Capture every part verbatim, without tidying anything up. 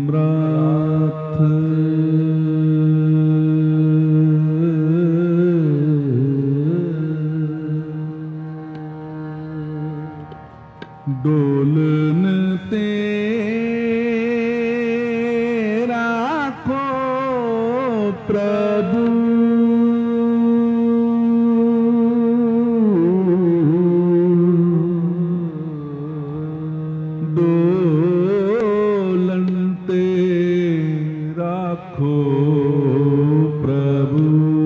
समराथ Dolan ते राखो प्रभु Dolan ते राखो प्रभु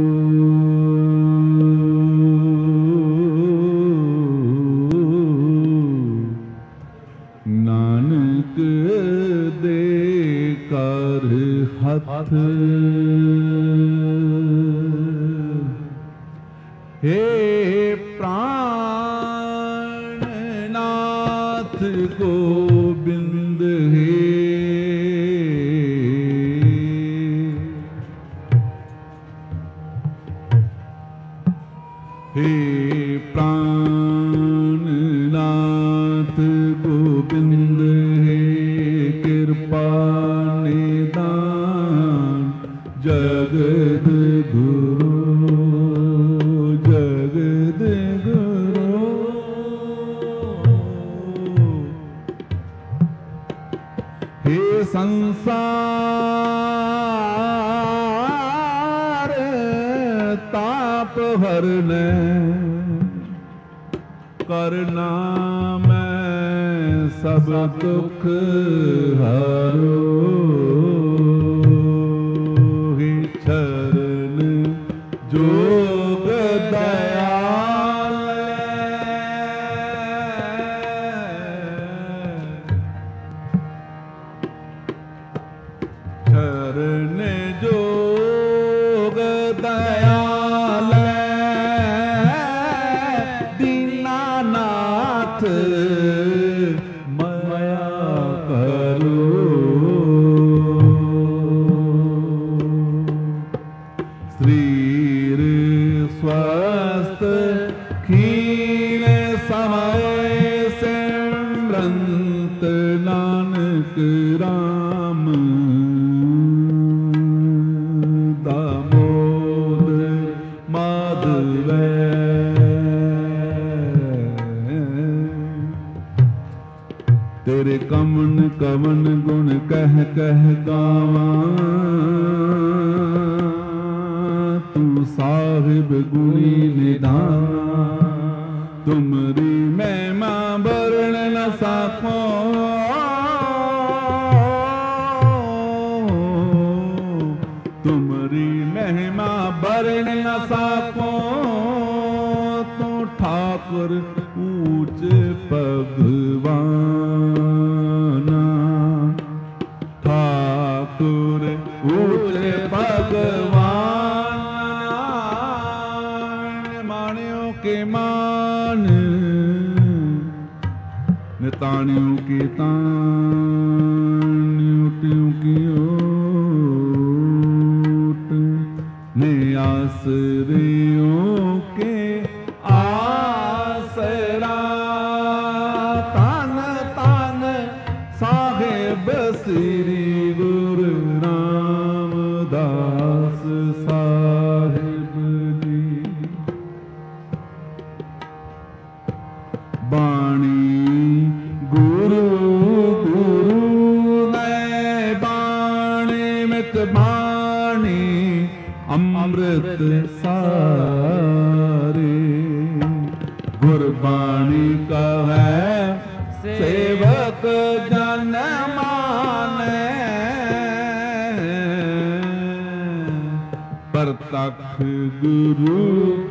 नानक दे कर हथ हे प्राणनाथ गोविंद हे हे प्राणनाथ गोविंद हे कृपा निदान जगद गुरु जगद गुरु हे संसार ताप हरने करना मैं सब दुख हरो ही चरण जोग दयाल चरण जोग दयाल दीनानाथ मया करो शरीर स्वस्थ खील समय सिमरंत नानक राम दामोदर माधव तेरे कमन कवन गुण कह कह गावा तू साहिब गुणी निधान तुमरी महिमा वर्ण न साको तुमरी महिमा वर्ण न साको तो ठाकुर ऊंच भगवाना ठाकुर ऊंच भगवान मानियों के मान नितानियों के तान ऊटियों की ओट ने आसरियों के आसरा तान तान साहेब श्री गुरु रामदास साहिब जी बाणी गुरु गुरु नए बाणी मित बाणी अमृत सारे गुरबाणी का है सेवक जन माने प्रत्यक्ष गुरु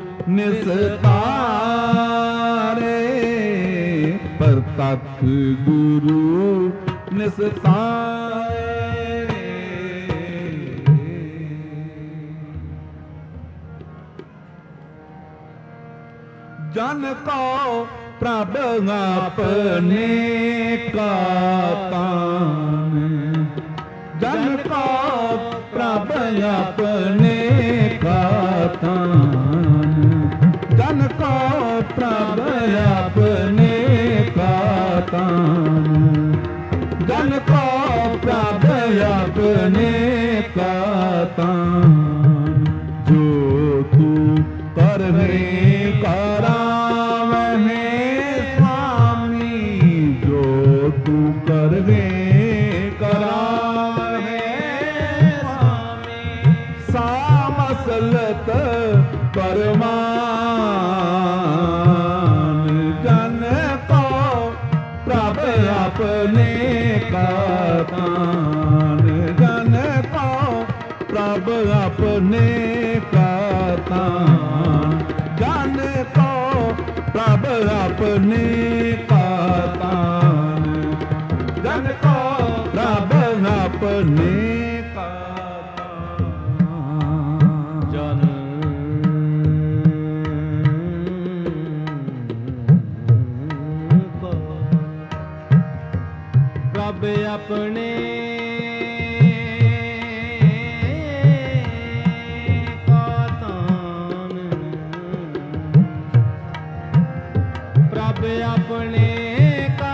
निस्तारे प्रत्यक्ष गुरु निस्तारे जन को प्रभ अपने का तान जन को प्रभ अपने का तान जन को प्रभ अपने का तान जन को प्रभ प्रभ अपने का तान, जो तू करने करावहे स्वामी, जो तू करने करावहे स्वामी। सामसलत परमान, जन को प्रभ अपने का तान, जन को प्रभ अपने का तान, जन को प्रभ अपने का तान, जन को प्रभ अपने का तान। जन को प्रभ अपने का तान, प्रभ अपने का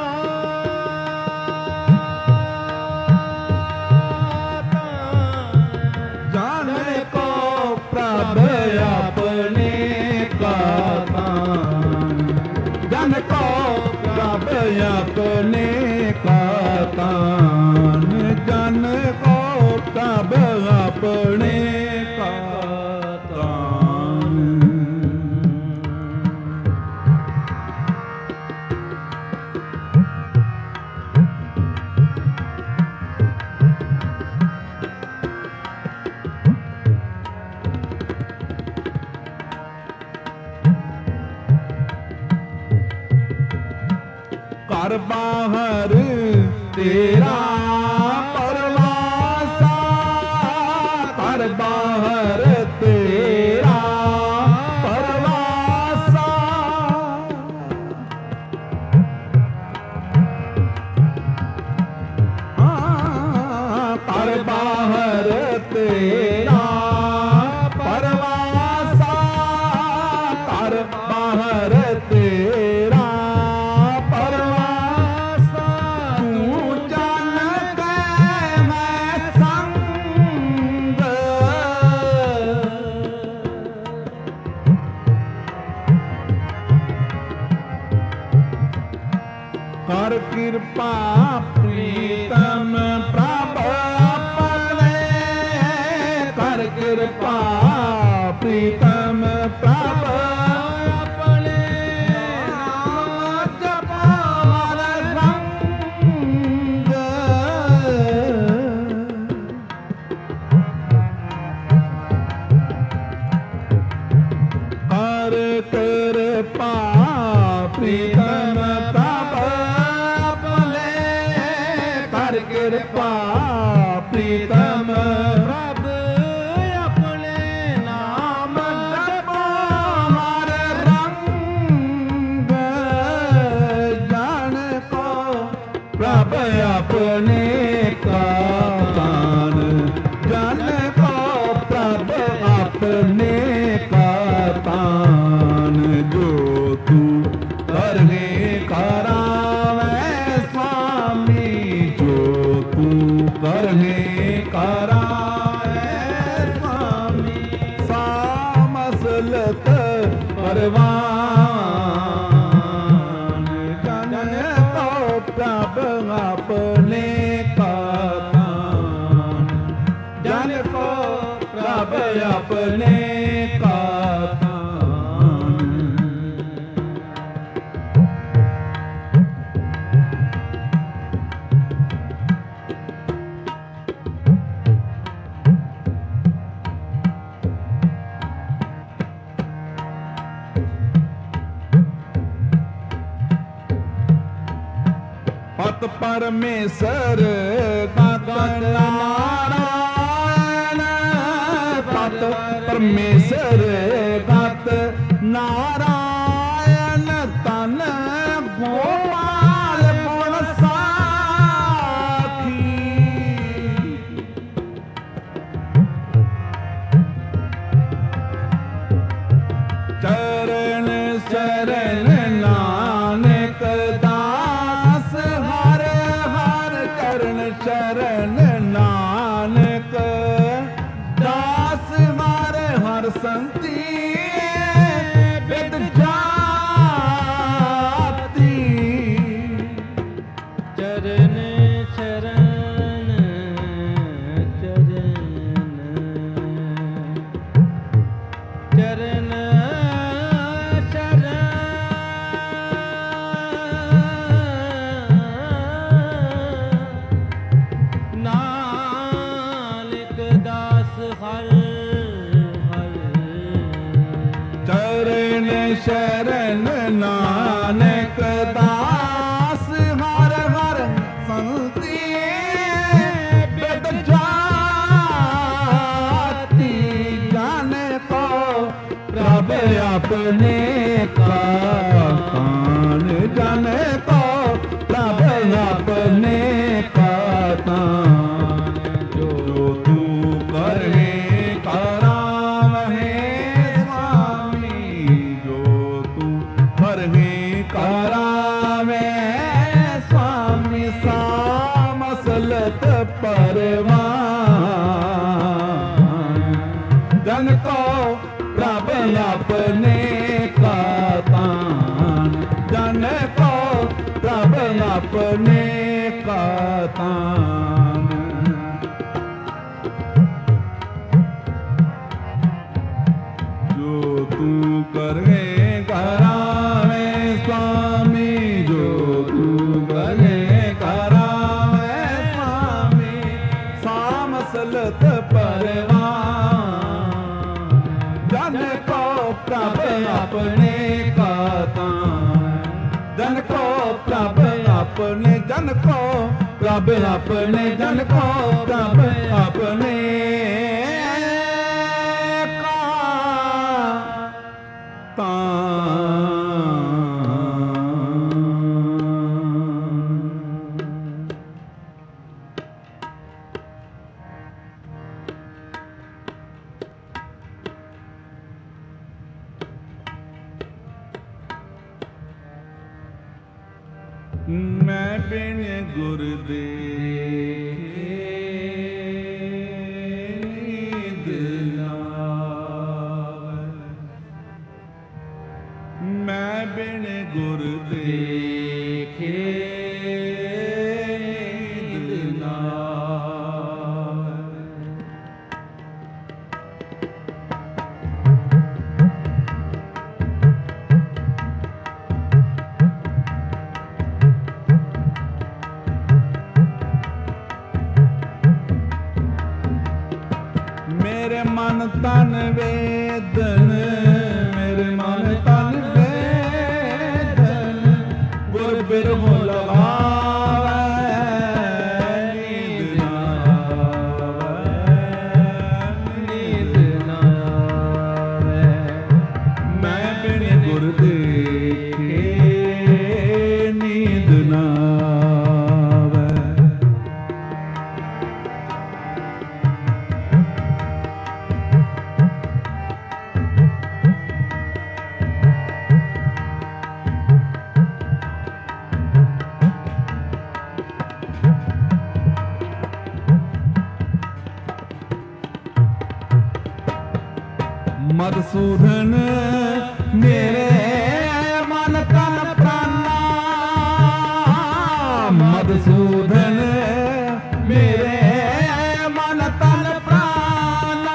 जन को प्रभ अपने का तान, जन को प्रभ अपने का तान, जन को प्रभ अपने का तान। कर बाहर तेरा परवासा, कर बाहर तेरा परवासा, हाँ, कर बाहर तेरा परवासा, कर बाहर तेरा कर कृपा प्रीतम प्रभ अपने, कर कृपा प्रीतम प्रभ अपने, नाम जपा हर रंग, कर कृपा प्रीतम प्रभ अपने, कर कृपा प्रीतम प्रभ अपने, नाम जपो हर रंग, जन को प्रभ अपने का तान, जन को प्रभ अपने का तान, जो तू करने करावे स्वामी, जो तू करने करावे स्वामी। सामसलत परवान, जन को प्रभ अपने का तान, जन को प्रभ अपने का तान। पत परमेश्वर पत नारायण, पत परमेश्वर पत नारायण, तन गोपाल गुण साखी, चरण शरण नानक दास, हर हर चरण शरण शरण नानक दास हर हर संती बिद जाती चरण चरण चरण चरण शरण नानक दास हर हर संती बिद जाती जाने को प्रभ अपने का तान जाने को प्रभ अपने का तान जो तू करे करावहे करावे स्वामी सामसलत परवान जन को प्रभ अपने का तान जन को प्रभ अपने का तान जो तू करे करावे स्वामी जो तू करे करावे स्वामी सामसलत परवान जन को प्रभ अपने का तान जन को प्रभ अपने जन को प्रभ अपने जन को प्रभ अपने का मैं बिन गुरदेव मैं बिन गुरदेखे मेरे मन तन वेदन मेरे मन तन वेदन गुर बिरहो लगावे नींद ना आवे नींद ना आवे मैं बिन गुर देखे नींद ना मधुसूदन मेरे मन तन प्राणा मधुसूदन मेरे मन तन प्राणा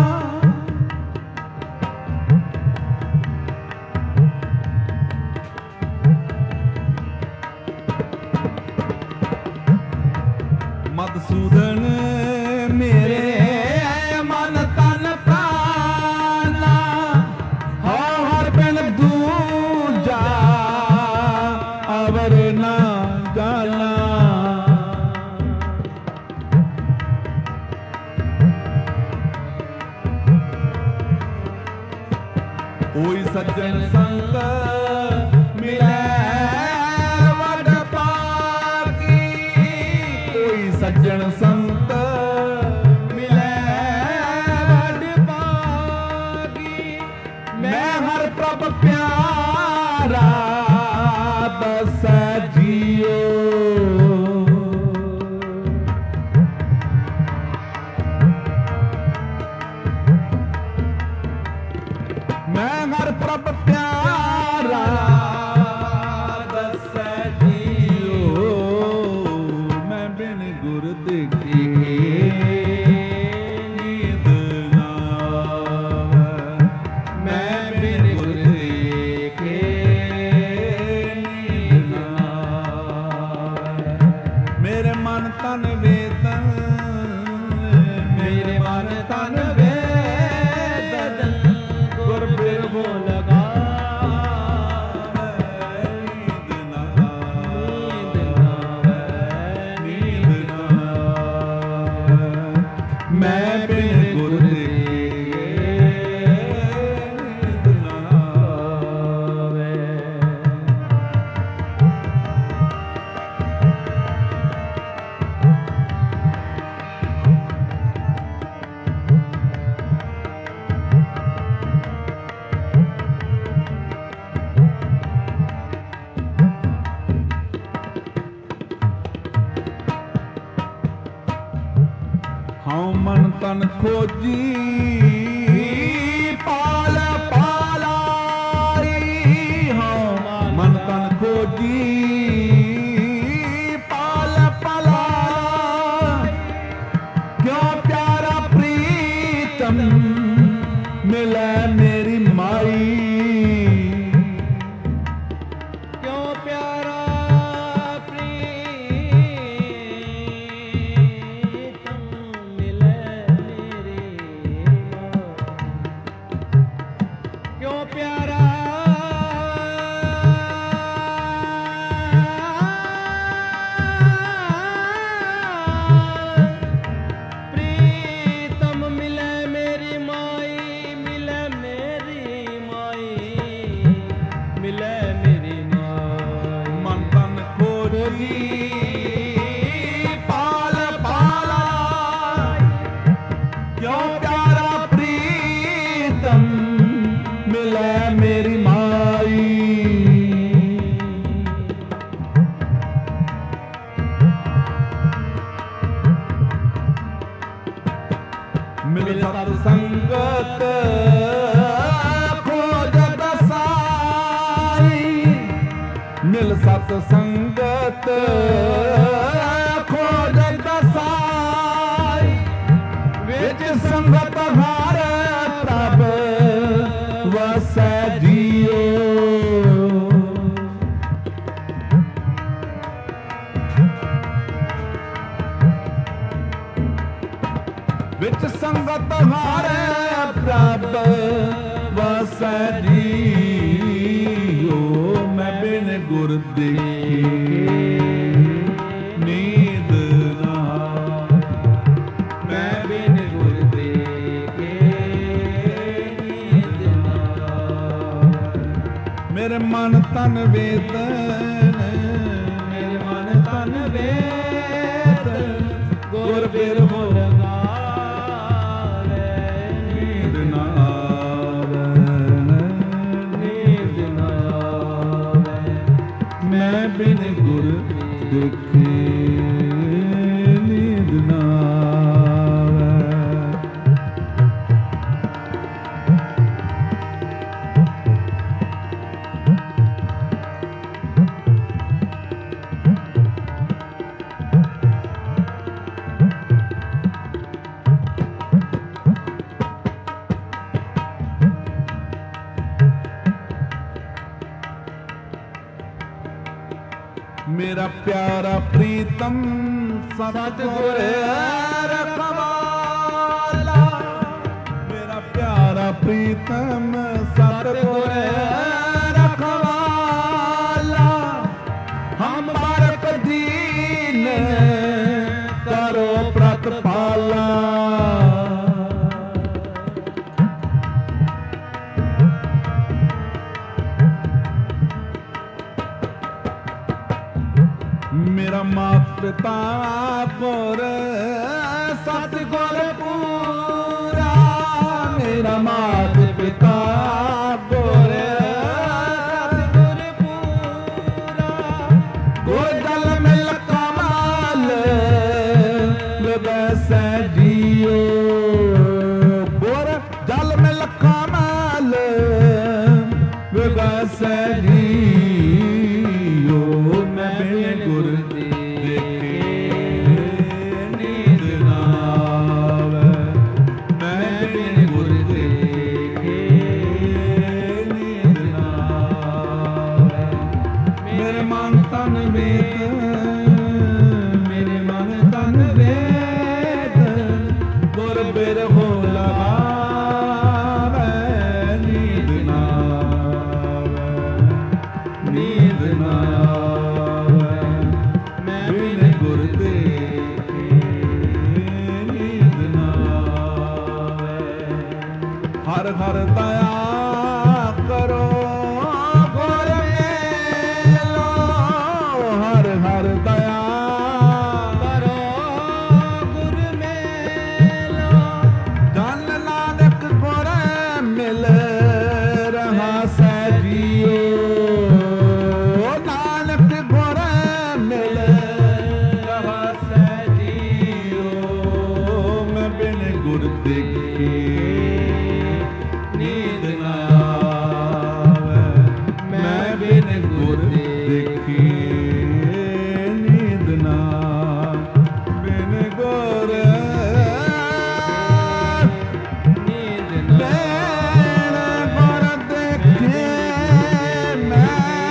मधुसूदन मेरे मन तन प्राणा हर बिन दूजा अवर ना जाना कोई सज्जन संग मिले वड पाकी कोई सज्जन संत मिले वड पाकी मैं हर प्रभ प्यारा दस जियो ਤਨ ਵੇਦ ਗੁਰ ਬਿਰਹੋ ਲਗਾ ਮੈਂ ਬਿਨ ਗੁਰ ਦੇ ਨੀਂਦ ਨਾ ਆਵੇ। ਹਉ ਮਨ ਤਨ ਖੋਜੀ ਪਾਲ ਪਾਲਾਈ ਹਉ ਮਨ ਤਨ ਖੋਜੀ ਪਾਲ ਪਾਲਾਈ ਕਿਉ ਪਿਆਰਾ ਪ੍ਰੀਤਮ ਮਿਲੈ ਮੇਰੀ ਮਾਈ ਕਿਉਂ ਪਿਆਰਾ ਕਿਉਂ ਪਿਆਰਾ ਪ੍ਰੀਤਮ ਮਿਲੈ ਮੇਰੀ ਮਾਈ ਮਿਲੈ ਮੇਰੀ ਮਾਈ ਮਿਲੈ ਮੇਰੀ ਮਾਈ ਮਨ ਤਨ ਖੋਜੀ ਪਾਲ ਪਾਲਾ ਕਿਉਂ ਪਿਆਰਾ ਪ੍ਰੀਤਮ ਮਿਲੈ ਮੇਰੀ ਮਾਈ ਮਿਲ ਸਤ ਸੰਗਤ ਖੋਜ ਦਸਾਈ ਮਿਲ ਸਤ ਸੰਗਤ ਖੋਜ ਦਸਾਈ ਵਿੱਚ ਸੰਗਤ ਹਾਰ ਪ੍ਰਭ ਵਸੈ ਜੀਓ ਵਿੱਚ ਸੰਗਤ ਹਾਰੇ ਪ੍ਰਭ ਵਸੈ ਜੀਓ ਮੈਂ ਬਿਨ ਗੁਰ ਦੇਖੇ ਨੀਂਦ ਨਾ ਮੈਂ ਬਿਨ ਗੁਰ ਦੇਖੇ ਨੀਂਦ ਨਾ ਮੇਰੇ ਮਨ ਤਨ ਵੇਦਨ ਮੇਰੇ ਮਨ ਤਨ ਵੇਦ ਗੁਰ ਬਿਰਹੋ ਲਗਾ ਮੈਂ ਬਿਨ ਗੁਰ ਦੇਖੇ ਨੀਂਦ ਨਾ ਆਵੇ। ਮੇਰਾ ਪਿਆਰਾ ਪ੍ਰੀਤਮ ਸਤਿਗੁਰ ਰਖਵਾਲਾ ਮੇਰਾ ਪਿਆਰਾ ਪ੍ਰੀਤਮ ਸਤਿਗੁਰ ਰਖਵਾਲਾ ਹਮ ਬਾਰਕ ਦੀਨ ਕਰੋ ਪ੍ਰਤਪਾਲਾ ਮੇਰਾ ਮਾਤ ਪਿਤਾ ਗੁਰ ਸਤਿਗੁਰ ਪੂਰਾ ਮੇਰਾ ਮਾਤ ਪਿਤਾ ਗੁਰ ਸਤਿਗੁਰ ਪੂਰਾ ਗੁਰ ਜਲ ਮਿਲ ਕਮਾਲ ਵਸੈ ਜੀਓ ਗੁਰ ਜਲ ਮਿਲ ਕਮਾਲ ਵਸੈ ਜੀਓ ਮੈਂ ਬਿਨ ਗੁਰ ਮੇਰੇ ਮਨ ਤਨ ਵੇਦ ਗੁਰ ਬਿਰਹੋ ਹਰ ਹਰ ਦਇਆ ਕਰੋ ਗੁਰ ਮੇਲੋ ਹਰ ਹਰ ਦਇਆ ਕਰੋ ਗੁਰ ਮੇਲੋ ਜਨ ਨਾਨਕ ਗੁਰ ਮਿਲ ਰਹਾ ਸਹਿ ਜੀਓ ਨਾਨਕ ਗੁਰ ਮਿਲ ਰਹਾ ਸਹਿ ਜੀਓ ਮੈਂ ਬਿਨ ਗੁਰ ਦੇਖੇ ਨੀਂਦ ਨਾ ਆਵੇ ਮੈਂ ਬਿਨ ਗੁਰ ਦੇਖੇ ਨੀਂਦ ਨਾ ਬਿਨ ਗੁਰ ਨੀਂਦ ਨਾ ਬਿਨ ਗੁਰ ਦੇਖੇ ਮੈਂ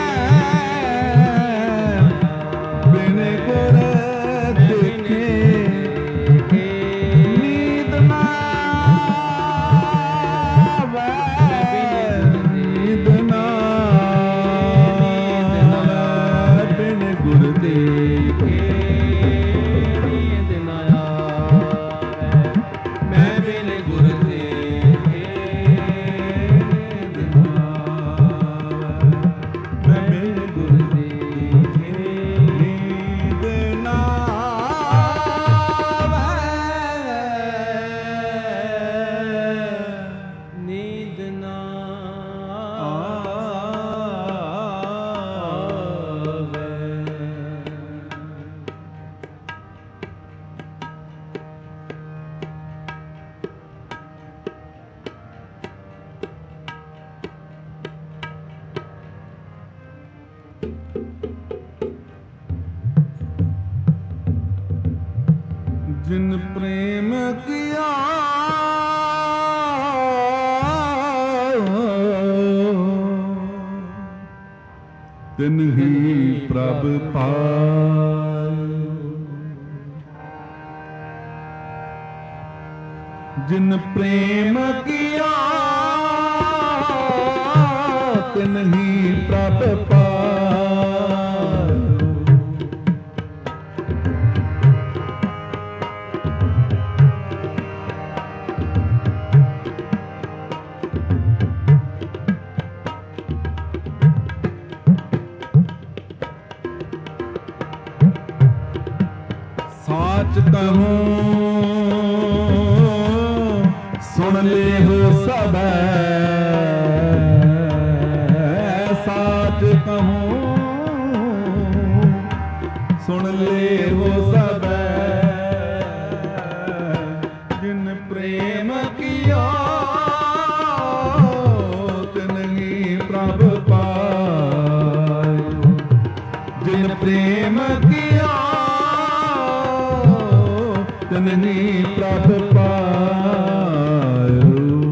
ਬਿਨ ਗੁਰ ਦੇਖੇ ਨੀਂਦ ਨਾ ਆਵੇ ਨੀਂਦ ਨਾ ਆਵੇ ਬਿਨ ਗੁਰ ਦੇਖੇ ਨੀਂਦ ਨਾ ਆਵੇ ਮੈਂ ਬਿਨ ਗੁਰ ਦੇਖੇ ਨੀਂਦ ਨਾ ਆਵੇ ਮੈਂ ਬਿਨ ਗੁਰ ਦੇਖੇ ਨੀਂਦ ਨਾ ਆਵੇ ਨੀਂਦ ਨਾ जिन प्रेम किया तिन ही प्रभ पायो जिन प्रेम किया तिन ही प्रभ पायो साच कहूँ सुन ले हो सब साच कहूँ सुन ले हो सब जिन प्रेम किया तिन ही प्रभ पायो जिन प्रेम किया तिनहि प्रभ पायो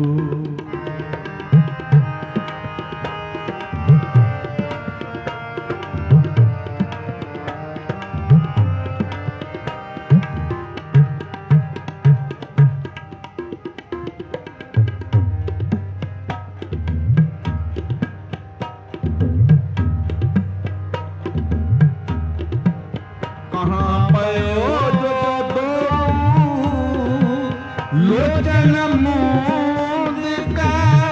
कहाँ पयो जो दो लोचन मूंद का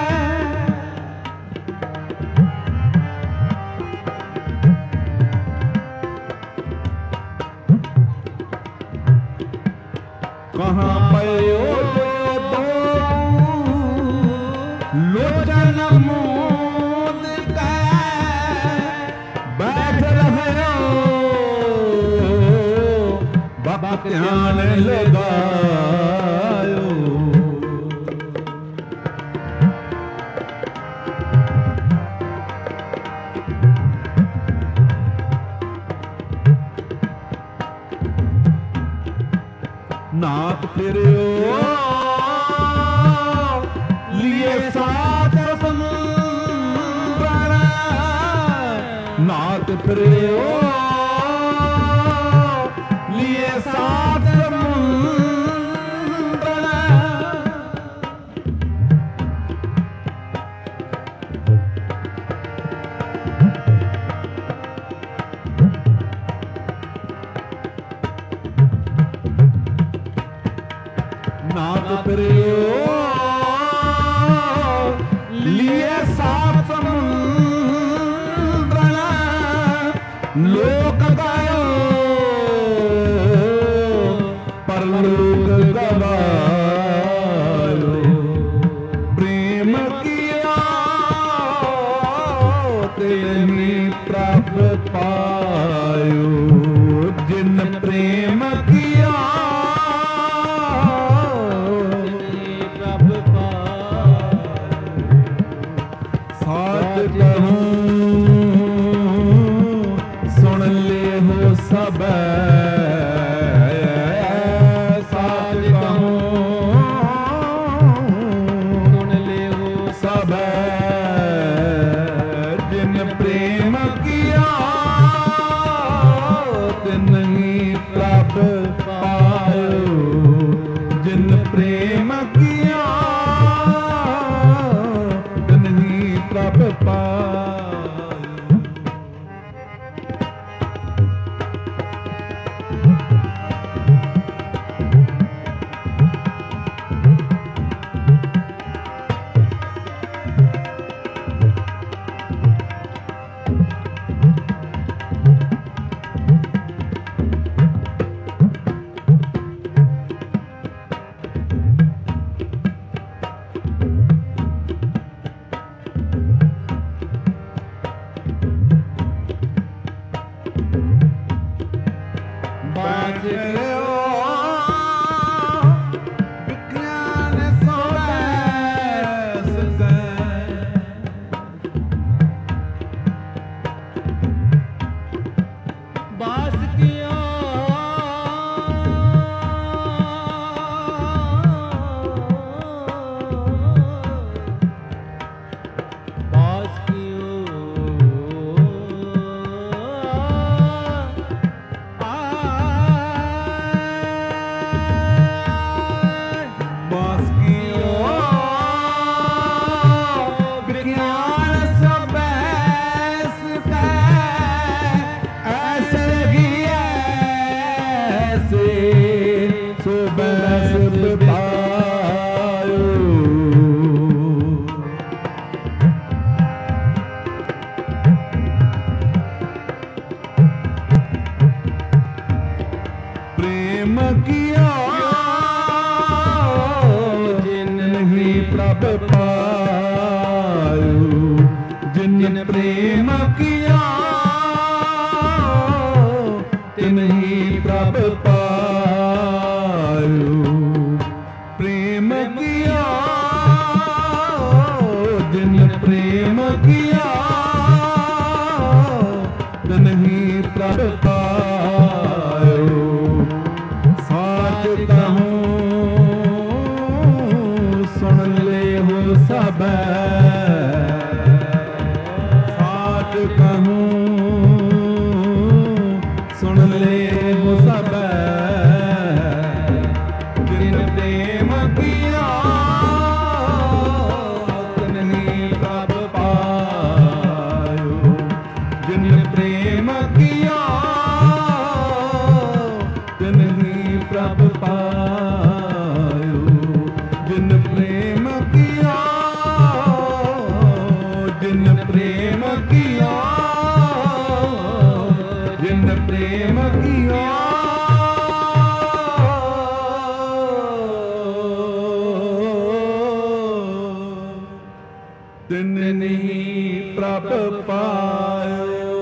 कहाँ पयो जो दो लोचन मूंद का बैठ रहे बाबा ध्यान लगायो नाथ फिरियो लिए साथ समुद्र नाथ फिरियो लिए साथ समुद्र नाथ फिरियो ऐसा समुद्रण लोक गयो परलोक गवायो प्रेम किया तेनी प्रभ पायो जिन प्रेम किया प्रभ पायो साच कहूँ सुन ले हो सब साच कहूँ सुन ले हो सब जिन प्रेम किया तिन ही प्रभ पायो जिन प्रेम किया तिन ही प्रभ पायो बाज लो विज्ञान सोवैस बास किया बास कियो बास कियो विज्ञान सोवैस ऐसे ही ऐसे सोवैस बतायो प्रेम किया जिन ही प्रभ पायो जिन प्रेम किया तिन ही प्रभ पायो प्रेम किया जिन प्रेम किया तिन ही प्रभ पायो साच कहूँ सुन ले हो सब साच कहूँ सुन ले हो सब जिन प्रेम किया तिन ही प्रभ पायो जिन प्रेम किया तिन ही प्रभ पायो जिन प्रेम किया जिन प्रेम किया जिन प्रेम किया तिन ही प्रभ पायो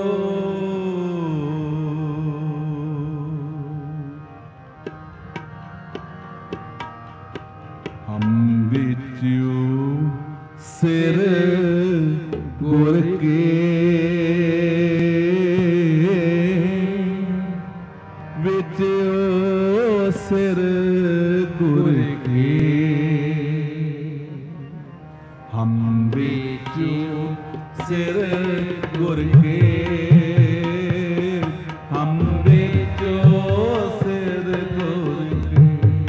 हम बिचू सिर गुर के बिचू सिर गुर के हम बिचू सिर गुर के हम बिचू सिर गुर के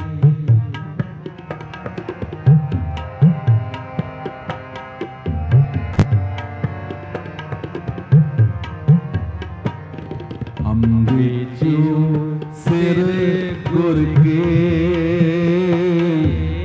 हम बेचू सिर गुर के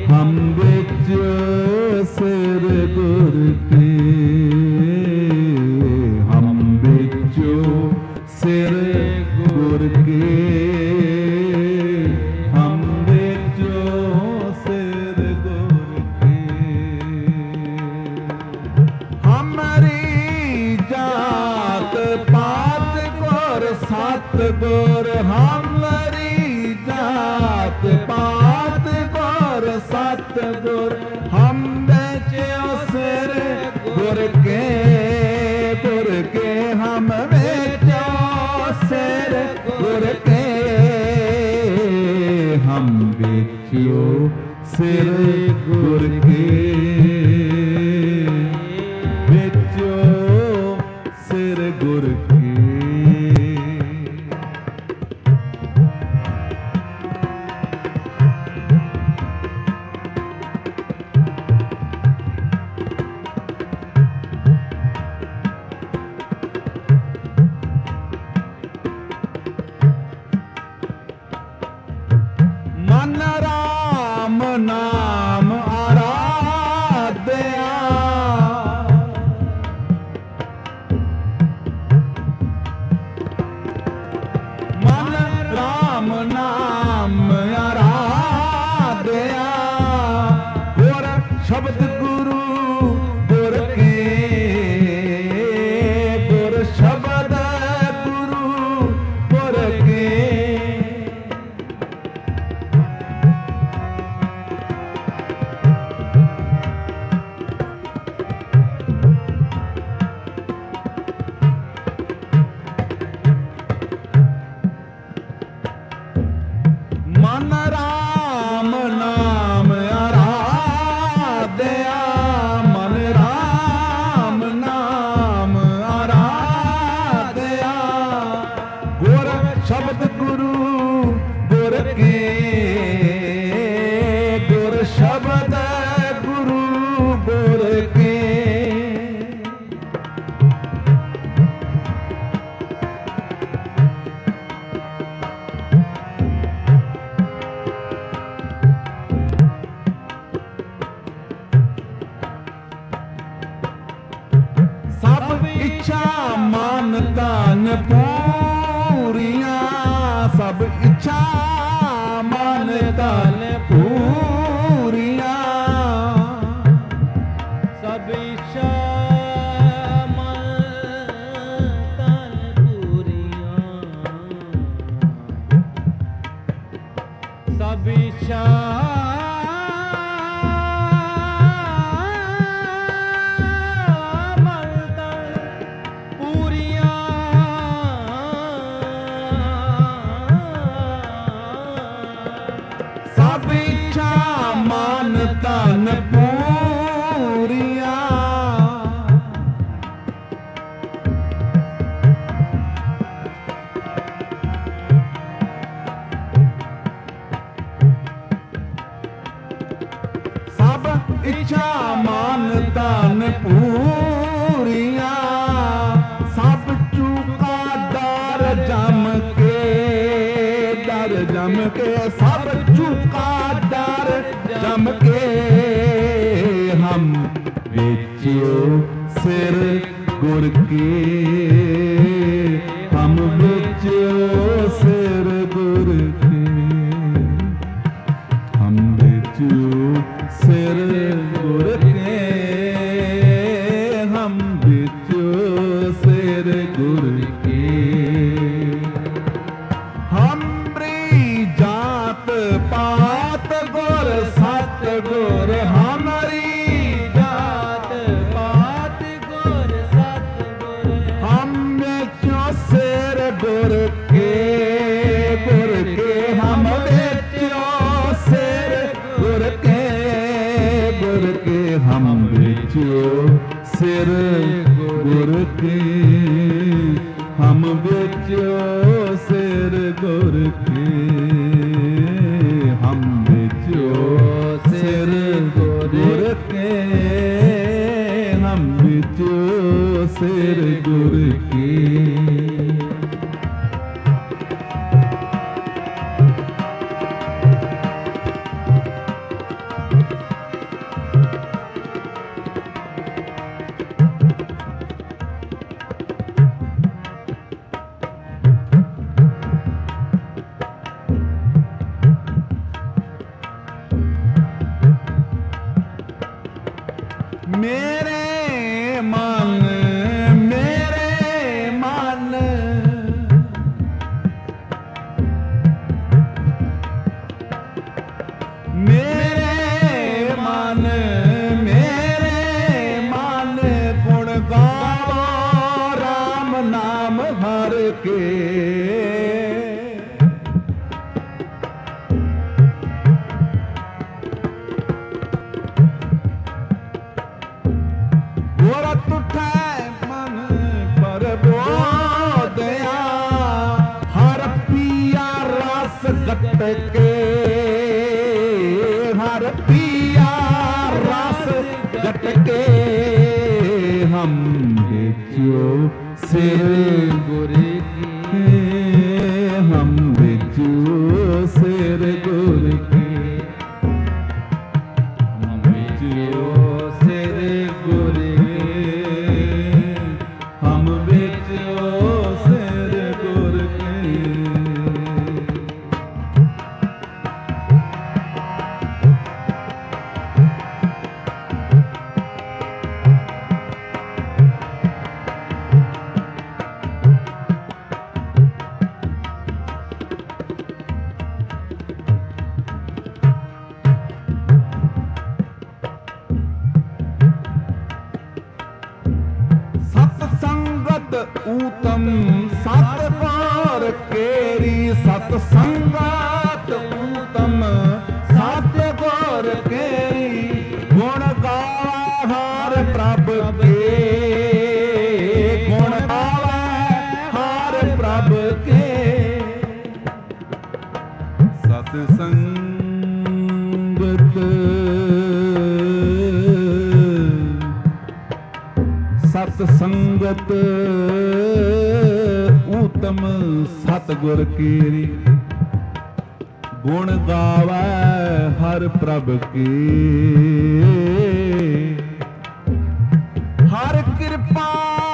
सतगुर हम बेचो सिर गुर के गुर के हम बेचो सिर गुर के हम बेचो सिर गुर के बेचो सिर गुर के मन राम नाम आराध्या मन राम नाम आराध्या गुर शब्द गुरु गुर के गुर शब्द गुरु गुर के मन राम नाम आराध्या मन राम नाम आराध्या गुर शब्द गुरु गुर के गुर शब्द गुरु गुर के सब इच्छा मान तान पूरियां सब इच्छा मान तान पूरियां सब इच्छा मन तन पूरियां सब इच्छा सब इच्छा मान तन पूरियां सब इच्छा मान तन पूरियां सब चूका डर जम के डर जम के सब चूका डर जम के हम बेचियो सिर गुर के हम बेचियो सिर गुर के हम बेचियो सिर गुर के हम बेचियो सिर गुर के हमरी जात पात गुर सतगुर हमारी जात पात गुर सतगुर हम बेचो सिर गुर के गुर के हम बेचो सिर गुर के गुर के हम बेचो सिर गुर के हम बेचो सिर गुर के हम बेचो सिर गुर के हम बेचो सिर गुर के मेरे मन मेरे मन मेरे पिया रस गटके हम बेचो सिर गुर की हम बेचो सिर गुर की हम बेचो सिर गुर की हम बेचो सिर गुर की सत संगत ऊतम सत गौर केरी सत संगत ऊतम सत गौर केरी गुण गावा हर प्रभ के गुण गावा हर प्रभ के सत संगत सत संगत ऊतम सतगुर केरी गुण गावै हर प्रभ के हर कृपा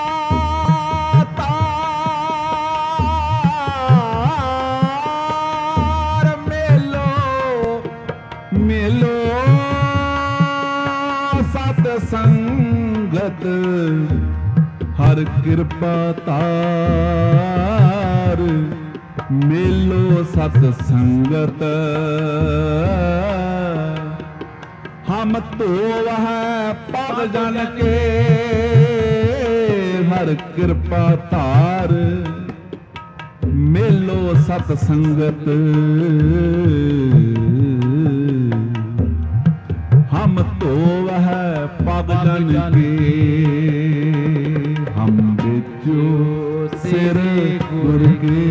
तार मेलो मेलो सत संगत हर कृपा तार मेलो सत संगत हम तो वह पग जन के हर कृपा तार मेलो सत संगत हम तो वह पग जन के हम बेचो सिर गुर के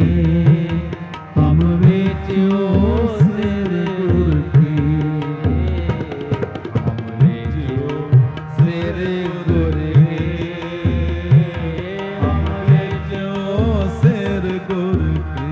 हम बेचो सिर गुर के हम बेचो सिर गुर के हम बेचो सिर गुर के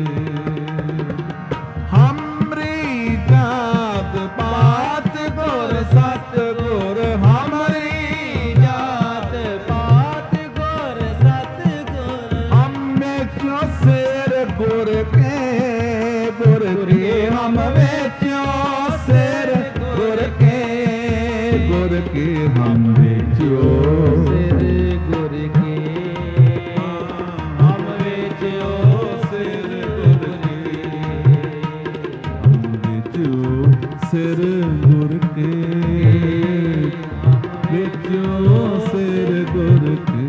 हमरी जात पात गुर सतगुर हमरी जात पात गुर सतगुर हम बेचो सिर गुर के गुर के हम बेचो सिर गुर के गुर के हम बेचो सिर गुर के हम बेचो सिर गुर के हम बेचो सिर गुर के बेचो सिर गुर के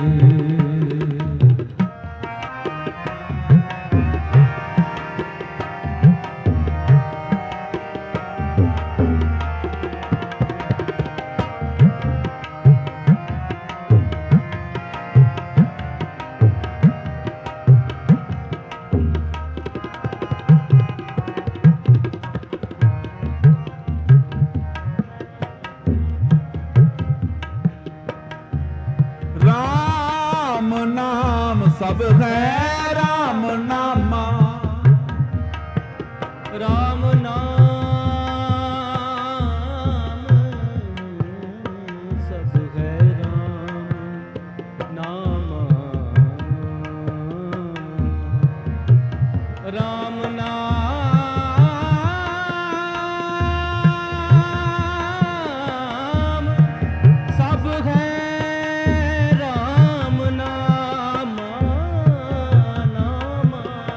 राम नाम सब है राम नामा राम नाम सब है राम नाम राम नाम सब है राम नाम नाम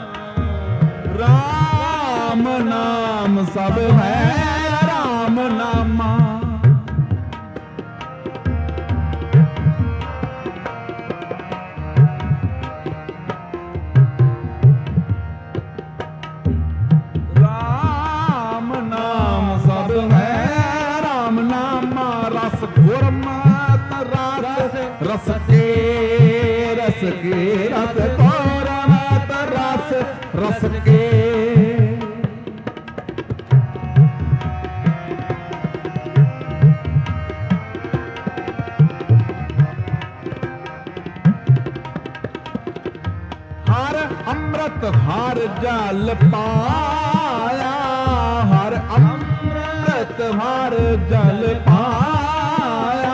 राम नाम सब है राम नामा राम नाम सब है राम नामा रस गुरमत रस रस के रस के रस गुरमत रस रस के ਹਰ ਜਲ ਪਾਇਆ, ਹਰ ਅੰਮ੍ਰਿਤ ਹਰ ਜਲ ਪਾਇਆ।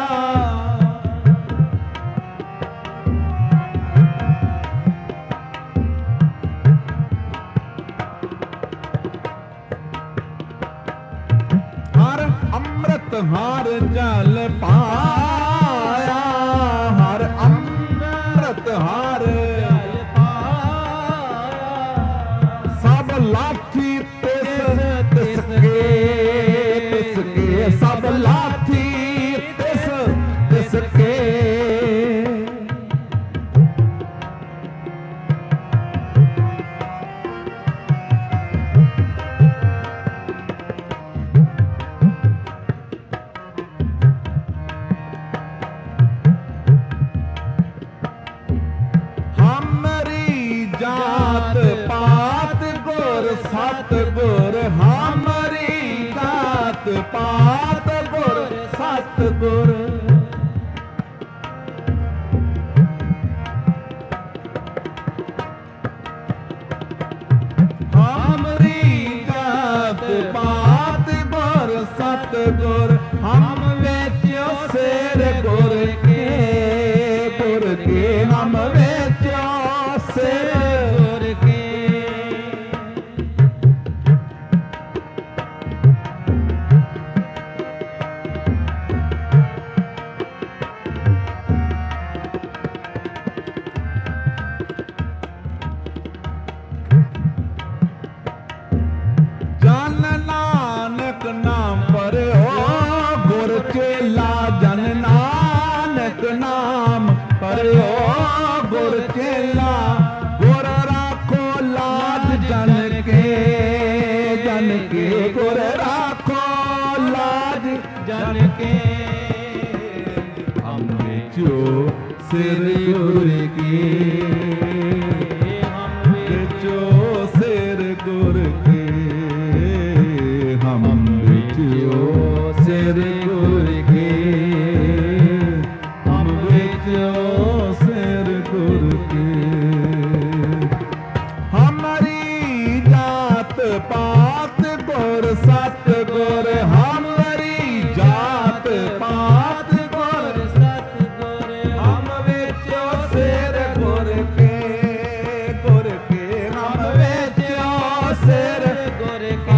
ਹਰ ਅੰਮ੍ਰਿਤ ਹਰ ਜਲ ਪਾਇਆ, ਹਰ ਅੰਮ੍ਰਿਤ ਹਰ ਜਲ ਪਾਇਆ। ਸਭ ਲਾਠੀ ਤਿਸ ਤਿਸ ਕੇ, ਤਿਸ ਕੇ ਸਭ ਲਾਠੀ ਤਿਸ ਤਿਸ ਕੇ। ਜਾਤ ਪਾਤ ਗੁਰ ਸਤਿਗੁਰ, ਹਮਾਰੀ ਜਾਤ ਪਾਤ ਗੁਰ ਸਤਿਗੁਰ। ਹਮਾਰੀ ਜਾਤ ਪਾਤ ਗੁਰ ਸਤਿਗੁਰ, ਹਮ ਵੇਚਿਓ ਸਿਰ ਗੁਰ ਕੇ, ਗੁਰ ਕੇ ਹਮ ਵੇਚਿਓ ਸਿਰ ਗੁਰ ਕੇ। ਜਨ ਨਾਨਕ ਨਾਮ ਪਰਿਓ, ਗੁਰ ਚੇਲਾ ਜਨ ਨਾਨਕ ਨਾਮ ਪਰਿਓ, ਗੁਰ ਚੇਲਾ। ਗੁਰ ਰਾਖੋ ਲਾਜ ਜਨ ਕੇ, ਜਨ ਕੇ ਗੁਰ ਰਾਖੋ ਲਾਜ ਜਨ ਕੇ। ਹਮ ਵਿੱਚੋ ਸਿਰ ਗੁਰ ਕੀ, ਹਮ ਵਿੱਚੋ ਸਿਰ ਗੁਰ ਕੀ, ਹਮ ਵਿੱਚੋ ਸਿਰ ਗੁਰ ਕੀ, ਹਮ ਵਿੱਚੋ ਸਿਰ ਗੁਰ ਕੀ। ਹਮਾਰੀ ਜਾਤ ਪਾਤ ਗੁਰ ਸਤਿਗੁਰ, ਹਮਾਰੀ ਜਾਤ ਪਾਤ ਗੁਰ ਸਤਿਗੁਰ। ਹਮ ਵਿੱਚੋ ਸਿਰ ਗੁਰ ਕੇ, ਗੁਰ ਕੇ ਹਮ ਵਿੱਚੋ ਸਿਰ ਗੁਰ ਕੇ।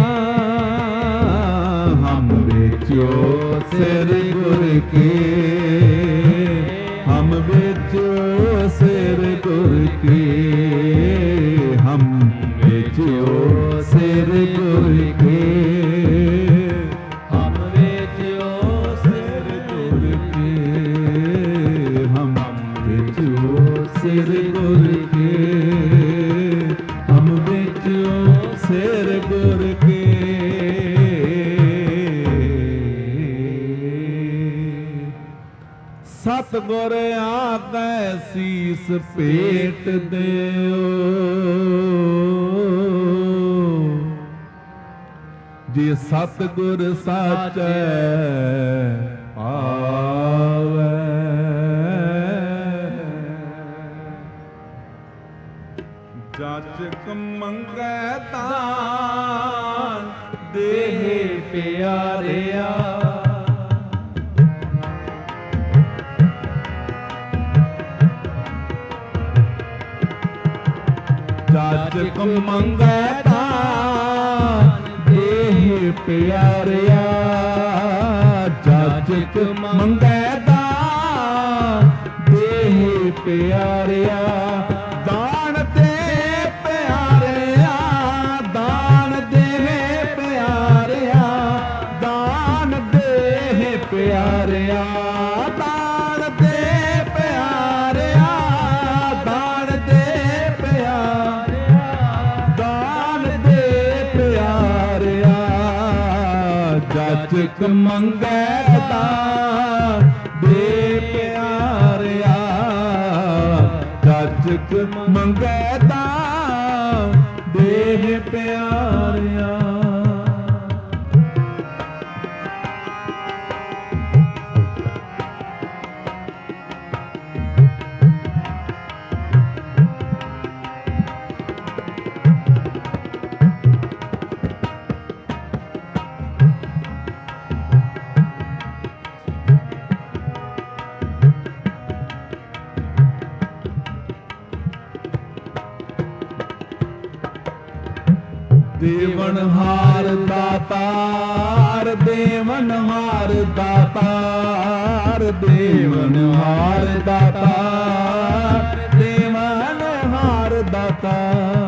ਹਮ ਵਿੱਚੋ ਸਿਰ ਗੁਰ ਕੇ, ਹਮ ਵਿੱਚੋ ਸਿਰ ਗੁਰ ਕੇ, ਹਮ ਵਿੱਚੋ ਸਿਰ ਗੁਰ ਕੇ, ਹਮ ਵਿੱਚੋ ਸਿਰ ਗੁਰ ਕੇ, ਹਮ ਵਿੱਚੋ ਸਿਰ ਗੁਰ ਕੇ, ਹਮ ਵਿੱਚੋ ਸਿਰ ਗੁਰ ਕੇ। ਸਤਿਗੁਰ ਆਗੈ ਸੀਸ ਭੇਟ ਦਿਓ, ਜੇ ਸਤਿਗੁਰ ਸਾਚੈ ਪਾਵੈ। ਜਾਚਕ ਮੰਗੈ ਦਾਨ, ਦੇਹ ਪਿਆਰਿਆ। ਜਾਚਕ ਮੰਗੈ ਦਾਨ, ਦੇਹ ਪਿਆਰਿਆ। ਜਾਚਕ ਮੰਗੈ ਦਾਨ, ਦੇਹ ਪਿਆਰਿਆ। ਦਾਨ ਦੇ ਪਿਆਰਿਆ, ਦਾਨ ਦੇ ਪਿਆਰਿਆ, ਦਾਨ ਦੇ ਪਿਆਰਿਆ, ਦਾਨ ਦੇ ਪਿਆਰਿਆ, ਦਾਨ ਦੇ ਪਿਆਰਿਆ, ਦਾਨ ਦੇ ਪਿਆਰਿਆ। ਜਾਚਕ ਮੰਗੈ ਦਾਨ, ਦੇ ਪਿਆਰਿਆ। ਜਾਚਕ ਮੰਗੈ ਦਾਨ, ਦੇ ਪਿਆਰਿਆ। ਦੇਵਨਹਾਰ ਦਾਤਾਰ ਦੇਵਨਹਾਰ ਦਾਤਾਰ ਦੇਵਨਹਾਰ ਦਾਤਾਰ ਦੇਵਨਹਾਰ ਦਾਤਾਰ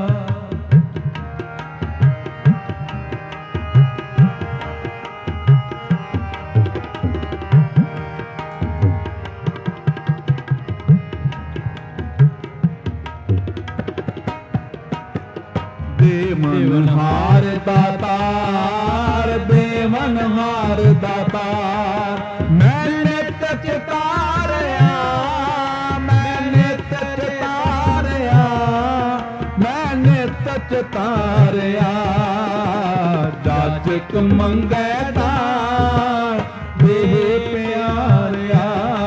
ਦੇਵਨਹਾਰ ਦਾਤਾਰ ਦੇਵਨਹਾਰ ਦਾਤਾਰ ਮੈਂ ਨਿਤ ਚਿਤਾਰਿਆ ਮੈਂ ਨਿਤ ਚਿਤਾਰਿਆ ਮੈਂ ਨਿਤ ਚਿਤਾਰਿਆ ਜਾਚਕ ਮੰਗੈ ਦਾਨ ਦੇ ਪਿਆਰਿਆ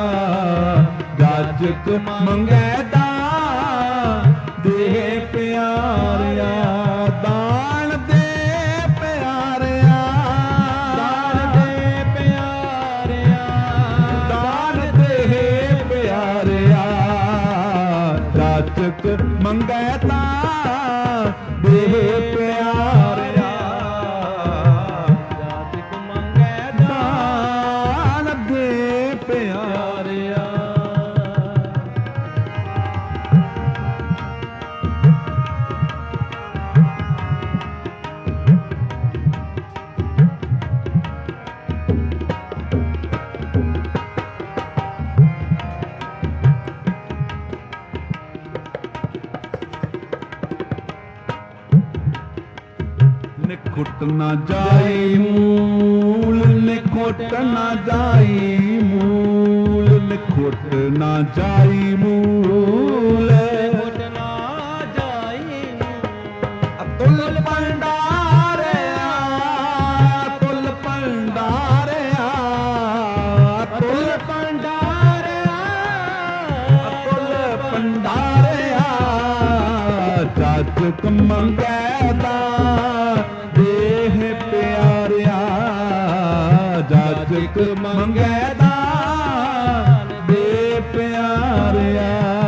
ਜਾਚਕ ਮੰਗੈ ਦਾਨ ਦੇ ਪਿਆਰਿਆ ਦਾਨ ਦੇ ਪਿਆਰਿਆ ਦਾਨ ਦੇ ਪਿਆਰਿਆ ਦਾਨ ਦੇ ਪਿਆਰਿਆ ਜਾਚਕ ਮੰਗੈ ਤਾਂ ਦੇ ਪਿਆਰਿਆ ਜਾਤਿਕ ਮੰਗੈ ਦਾਨ ਦੇ ਪਿਆਰਿਆ ਨਿਖੁੱਟ ਨਾ ਜਾਈ ਮੂਲ ਨਿਖੁੱਟ ਨਾ ਜਾਈ ਮੂਲ ਨਿਖੁੱਟ ਨਾ ਜਾਈ ਮੂਲ ਮੁਟ ਨਾ ਜਾਈ ਅਤੁਲ ਭੰਡਾਰਿਆ ਅਤੁਲ ਭੰਡਾਰਿਆ ਅਤੁਲ ਭੰਡਾਰਿਆ ਅਤੁਲ ਭੰਡਾਰਿਆ ਜਾਚਕ ਮੰਗੈ ਦਾਨ ਦੇਹ ਪਿਆਰਿਆ ਜਾਚਕ ਮੰਗੈ ਦਾਨ ਦੇ ਪਿਆਰਿਆ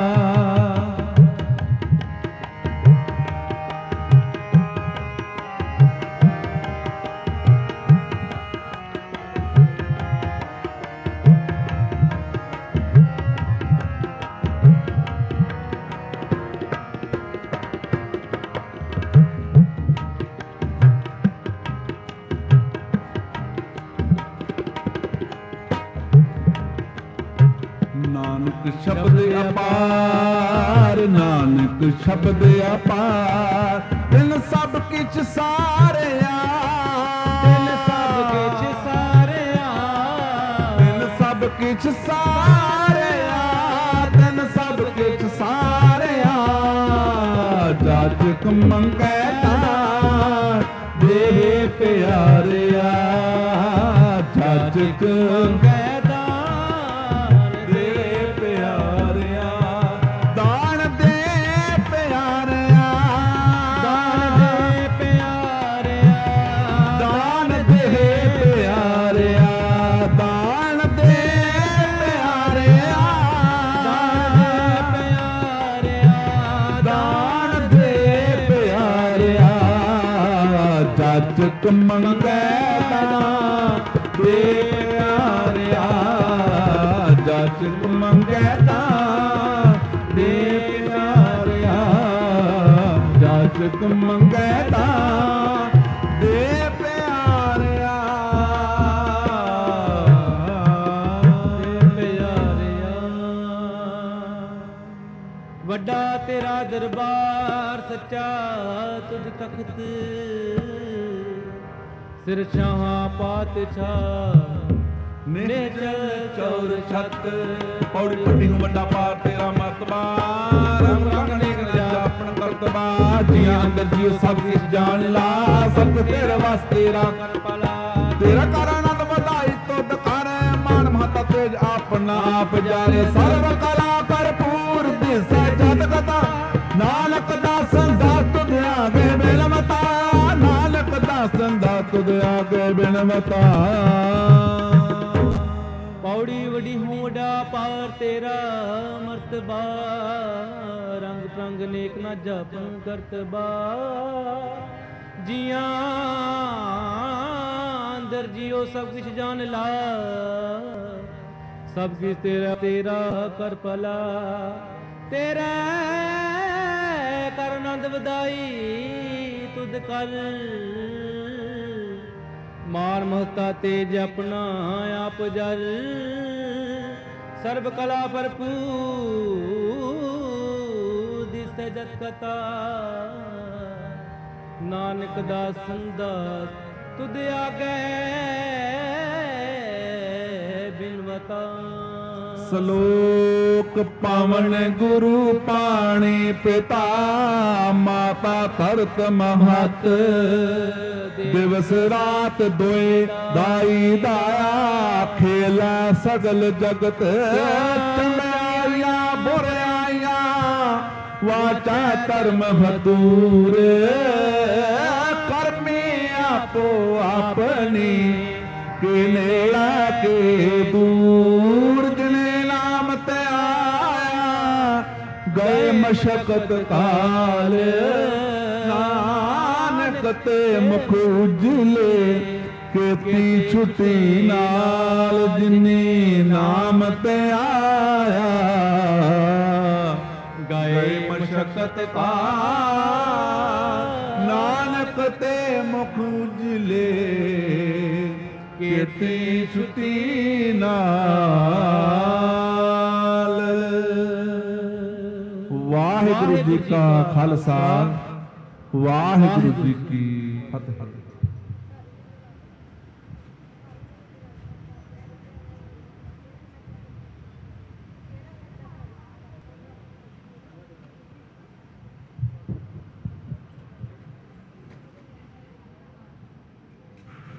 ਨਾਨਕ ਸ਼ਬਦ ਅਪਾਰ ਨਾਨਕ ਸ਼ਬਦ ਅਪਾਰ ਤਿਨ ਸਭ ਕਿਛ ਸਾਰਿਆ ਤਿਨ ਸਭ ਕਿਛ ਸਾਰਿਆ ਤਿਨ ਸਭ ਕਿਛ ਸਾਰਿਆ ਤਿਨ ਸਭ ਕਿਛ ਸਾਰਿਆ ਜਾਚਕ ਮੰਗੈ ਦਾਨ ਦੇ ਪਿਆਰਿਆ ਜਾਚਕ ਮੰਗੈ ਦਾਨ ਦੇ ਪਿਆਰਿਆ ਦਾਨ ਦੇ ਪਿਆਰਿਆ ਦਾਨ ਦੇ ਪਿਆਰਿਆ ਦਾਨ ਦੇ ਪਿਆਰਿਆ ਦਾਨ ਦੇ ਪਿਆਰਿਆ ਦਾਨ ਦੇ ਪਿਆਰਿਆ ਦਾਨ ਦੇ ਪਿਆਰਿਆ ਜਾਚਕ ਮੰਗੈ ਦਾਨ ਦੇ ਪਿਆਰਿਆ ਜਾਚਕ ਮੰਗੈ ਦਾਨ ਦੇ ਪਿਆਰਿਆ ਜਾਚਕ ਮੰਗੈ ਦਾਨ ਦੇ ਪਿਆਰਿਆ ਦੇ ਪਿਆਰਿਆ ਵੱਡਾ ਤੇਰਾ ਦਰਬਾਰ ਸੱਚਾ ਤੁਧ ਤਖਤ ਸਿਰ ਸ਼ਾਹਾਂ ਪਾਤਸ਼ਾਹ ਨਿਹਚਲ ਚੌਰ ਛੱਤ ਪੌੜੀ ਪੱਟੀ ਨੂੰ ਵੱਡਾ ਪਾਰ ਤੇਰਾ ਮਰਤਬਾ ਰੰਗ ਰੰਗ ਨੇਕ ਜਾਪਣ ਕਰਤਬਾ ਜੀਆਂ ਅੰਦਰ ਜੀਉ ਸਭ ਕਿਛ ਜਾਣ ਲਾ ਸਭ ਤੇਰੇ ਵਾਸਤੇ ਰਾਖਣ ਪਲਾ ਤੇਰਾ ਕਰ ਆਨੰਦ ਵਧਾਈ ਤੁਧ ਕਰ ਮਾਨ ਮਹਤਾ ਤੇਜ ਆਪਣਾ ਆਪ ਜਾਣੇ ਸਰਵ ਕਲਾ ਭਰਪੂਰ ਦਿਸੈ ਜਤ ਕਥਾ ਨਾਨਕ ਦਾਸਨ ਦਾਸ ਤੁਧ ਆਗੇ ਬਿਨਮਤਾ ਨਾਨਕ ਦਾਸਨ ਦਾਸ ਤੁਧ ਆਗੇ ਬਿਨਮਤਾ ਪੌੜੀ ਵਡੀ ਹੋੜਾ ਪਾਰ ਤੇਰਾ ਮਰਤਬਾ ਰੰਗ ਪ੍ਰੰਗ ਨੇਕ ਨਾ ਜਪਨ ਕਰਤਬਾ ਜੀਆਂ ਅੰਦਰ ਜਿਉ ਸਭ ਕੁਛ ਜਾਣ ਲਾ, ਸਭ ਕੁਛ ਤੇਰਾ ਤੇਰਾ ਕਰ ਭਲਾ, ਤੇਰਾ ਕਰ ਆਨੰਦ ਵਧਾਈ ਤੁਧ ਕਰ, ਮਾਨ ਮਹਤਾ ਤੇਜ ਆਪਣਾ ਆਪ ਜਰ, ਸਰਬ ਕਲਾ ਭਰਪੂਰ ਦਿਸੈ ਜਤ ਕਥਾ, ਨਾਨਕ ਦਾਸਨ ਦਾਸ ਤੁਧ ਆਗੇ ਬਿਨਵਤਾ। ਸ਼ਲੋਕ ਪਾਵਨ ਗੁਰੂ ਪਾਣੀ ਪਿਤਾ, ਮਾਤਾ ਧਰਤ ਮਹਤ, ਦਿਵਸ ਰਾਤ ਦੋਏ ਦਾਈ ਦਾਇਆ, ਖੇਲਾ ਸਗਲ ਜਗਤ, ਚੰਗਿਆਈਆਂ ਬੁਰਿਆਈਆਂ ਵਾਚਾ ਧਰਮ ਭਤੂਰ, ਕਰਮੀ ਆਪੋ ਆਪਣੀ ਕੇ ਨੇੜਾ ਕੇ ਦੂਰ, ਜਿਨੇ ਨਾਮ ਤੇ ਆਇਆ ਗਏ ਮਸ਼ਕਤ ਕਾਲ, ਨਾਨਕ ਤੇ ਮੁਖ ਉਜਲੇ ਕੀਤੀ ਛੁੱਟੀ ਨਾਲ, ਜਿਨੇ ਨਾਮ ਤੇ ਆਇਆ ਗਏ ਮਸ਼ਕਤ ਕਾਲ, ਨਾਨਕ ਤੇ ਮੁਖ ਉਜਲੇ ਕੀਤੀ ਛੁੱਟੀ ਨਾਲ। ਵਾਹਿਗੁਰੂ ਜੀ ਕਾ ਖਾਲਸਾ, ਵਾਹਿਗੁਰੂ ਜੀ ਕੀ ਫਤਿਹ।